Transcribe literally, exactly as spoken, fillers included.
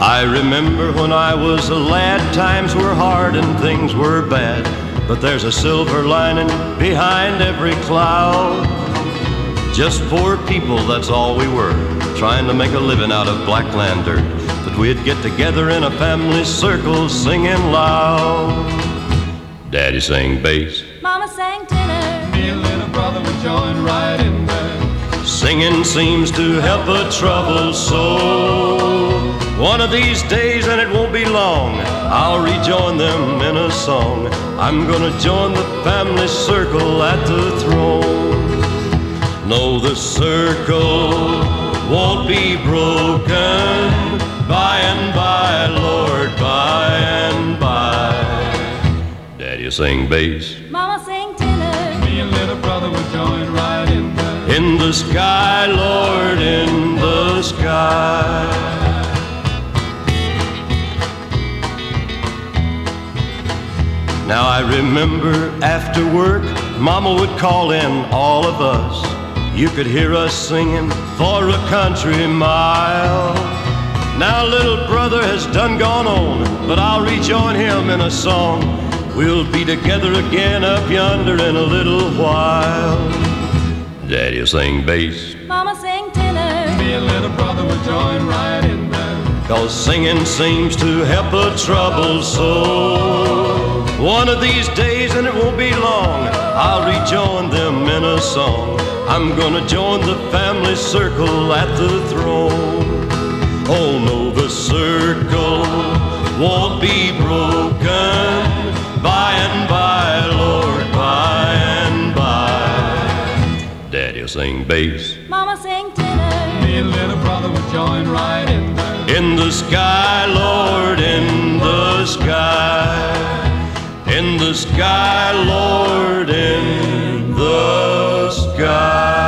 I remember when I was a lad, times were hard and things were bad, but there's a silver lining behind every cloud. Just poor people, that's all we were, trying to make a living out of blackland dirt. But we'd get together in a family circle singing loud. Daddy sang bass, Mama sang tenor, me and little brother would join right in there. Singing seems to help a troubled soul. One of these days, and it won't be long, I'll rejoin them in a song. I'm gonna join the family circle at the throne. No, the circle won't be broken. By and by, Lord, by and by. Daddy'll sing bass, Mama sang tenor, me and little brother would join right in there. in the sky, Lord, in the sky. Now I remember after work, Mama would call in all of us. You could hear us singing for a country mile. Now little brother has done gone on, but I'll rejoin him in a song. We'll be together again up yonder in a little while. Daddy'll sing bass, Mama sang tenor, Me and little brother would join right in there. 'cause singing seems to help a troubled soul. One of these days, and it won't be long, I'll rejoin them in a song. I'm gonna join the family circle at the throne. Oh no, the circle won't be broken. By and by, Lord, by and by. Daddy'll sing bass, Mama sang tenor, Me and little brother would join right in there. in the sky, Lord, in the sky. In the sky, Lord, in the sky.